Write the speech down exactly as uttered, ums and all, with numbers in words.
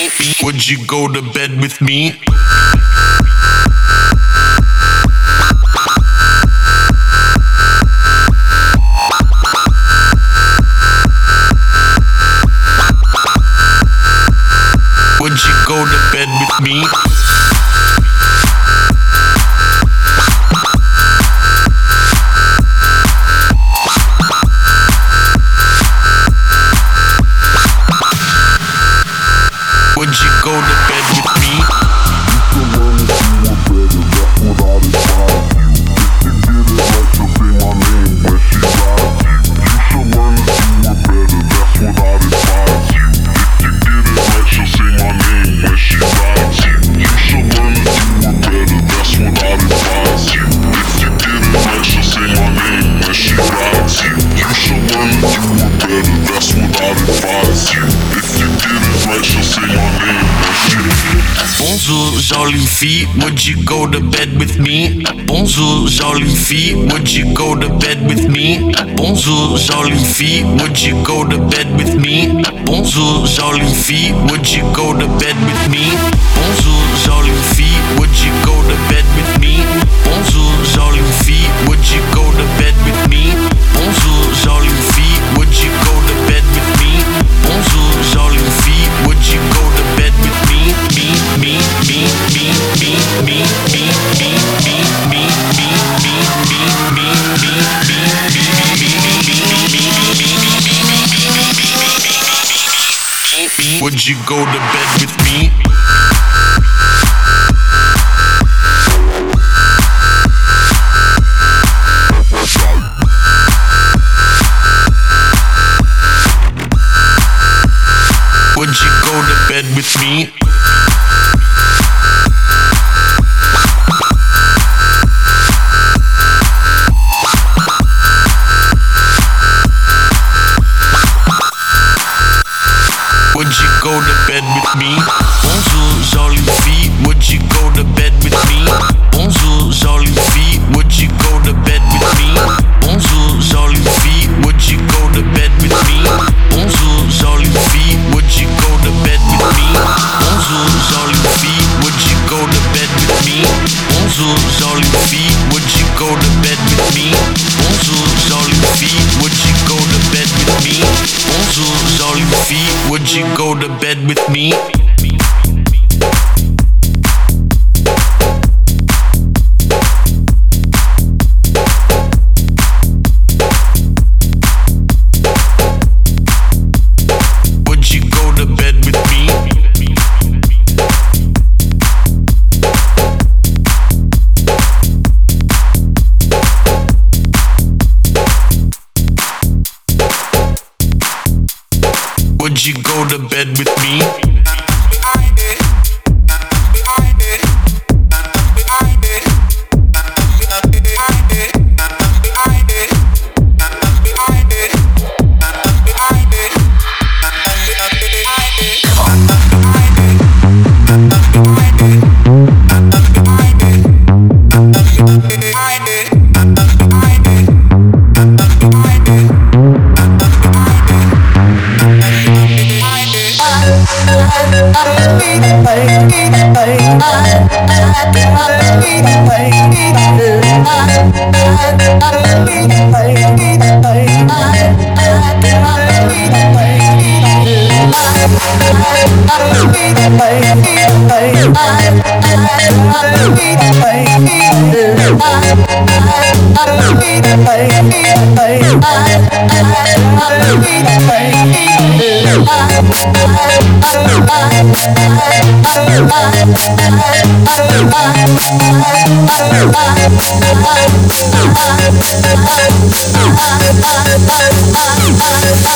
me? Would you go to bed with me? Would you go to bed with me? Would you go to bed with me? Bonjour, jolie fille, would you go to bed with me? Bonjour, jolie fille, would you go to bed with me? Bonjour, jolie fille, would you go to bed with me? Bonjour, jolie fille, would you go to bed with me? Bonjour, jolie fille, would you go to bed with me? Bonjour, jolie fille, would you go to bed with me? Bonjour, jolie fille, would you go to bed with me? Bonjour, jolie fille, would you go to bed with me? Me, me, me, me, me, me, me, me, me, me, me, me, me, would you go to bed with me? Would you go to bed with me? Would you go to bed with me? Bonjour, jolie fille, would you go to bed with me? Bonjour, jolie fille, would you go to bed with me? Bonjour, jolie fille, would you go to bed with me? Bonjour, jolie fille, would you go to bed with me? Bonjour, jolie fille, would you go to bed with me? Bonjour, jolie fille, would you go to bed with me? Bonjour, jolie fille, would you go to bed with me? Bonjour, jolie fille, would you go to bed with me? Would you go to bed with me? Would you go to bed with me? Bye.